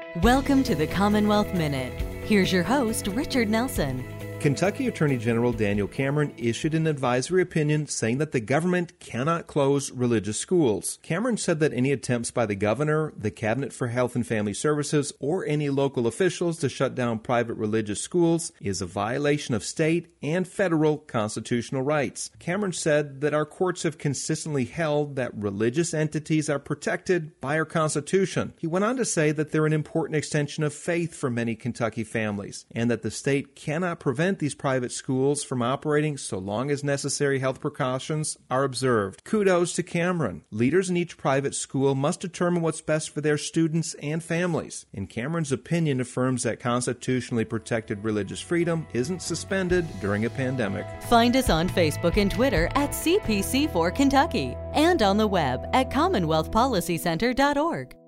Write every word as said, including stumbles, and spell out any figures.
Welcome to the Commonwealth Minute. Here's your host, Richard Nelson. Kentucky Attorney General Daniel Cameron issued an advisory opinion saying that the government cannot close religious schools. Cameron said that any attempts by the governor, the Cabinet for Health and Family Services, or any local officials to shut down private religious schools is a violation of state and federal constitutional rights. Cameron said that our courts have consistently held that religious entities are protected by our Constitution. He went on to say that they're an important extension of faith for many Kentucky families, and that the state cannot prevent these private schools from operating so long as necessary health precautions are observed. Kudos to Cameron. Leaders in each private school must determine what's best for their students and families. And Cameron's opinion affirms that constitutionally protected religious freedom isn't suspended during a pandemic. Find us on Facebook and Twitter at C P C four Kentucky and on the web at commonwealth policy center dot org.